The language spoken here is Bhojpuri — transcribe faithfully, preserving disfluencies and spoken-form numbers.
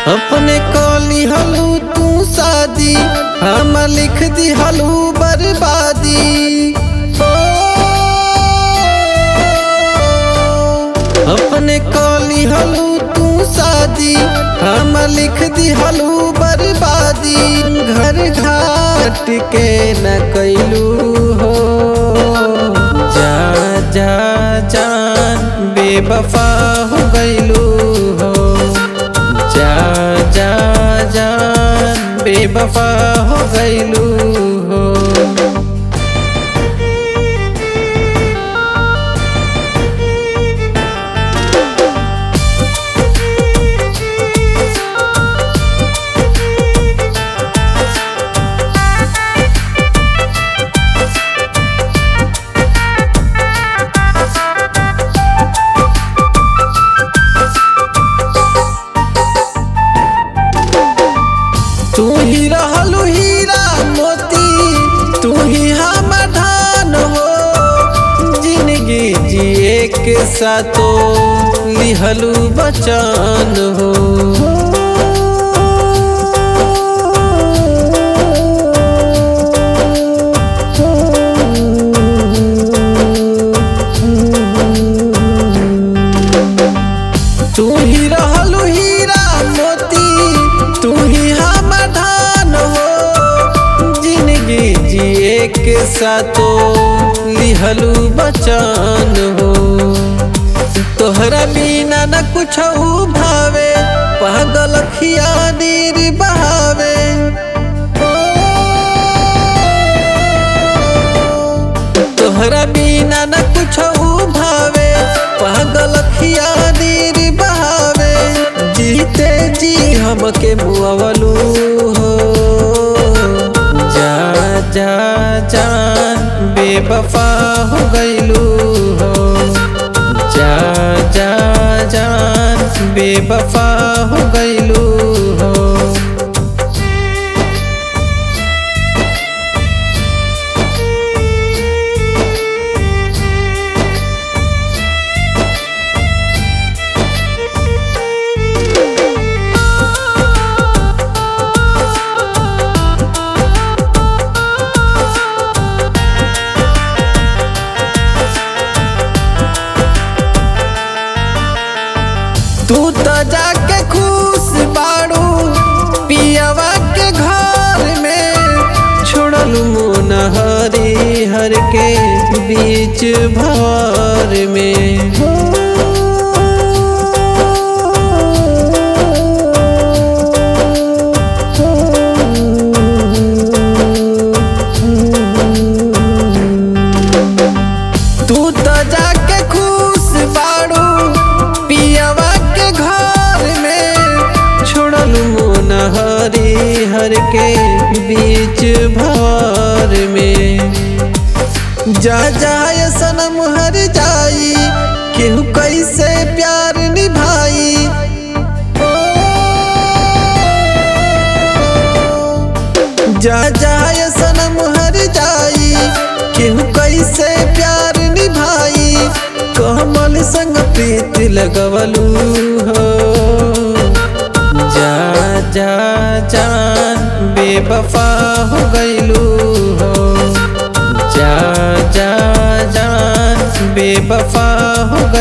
अपने कॉली हलू तू शादी हम लिख दी हलू बर्बादी। ओ अपने कॉली हलू तू शादी हम लिख दी हलू बर्बादी। घर घाट के न कैलू हो जा जा जान बेवफा हो गैलू हो जा जा जान बेवफा हो गैलू हो। तू ही रहलू हीरा मोती तू ही हम धान हो। जिंदगी जिए के साथो लिहलू बचान हो। तू ही रहलू हीरा मोती तू ही हम धान हो। जिंदगी जिए के साथो लिहलू बचान हो। तोहरा बिना न कुछ भावे पागल खिया नीर बहावे। तोहरा बिना न कुछ भावे पागल खिया नीर बहावे। जीते जी हमके मुआवलू हो जा जा जान बेवफा हो गैलू हो जा जा जान बेवफा हो गैलू हो। तू तो जाके खुश बाड़ू पियावा के घर में। छोड़लू मोन हरी हर के बीच भर में। तू तो जाके खुश बाड़ू पियावा के घर में। छोड़लू मोन हरी हर के बीच भर में। जा जाय सनम हर जाई केहू कैसे प्यार निभाई। जा जाय सनम हर जाई केहू कैसे प्यार निभाई। कमल संग प्रीत लगवलू हो जा जा जान बेवफा हो गैलू हो जा जा जान बेवफा हो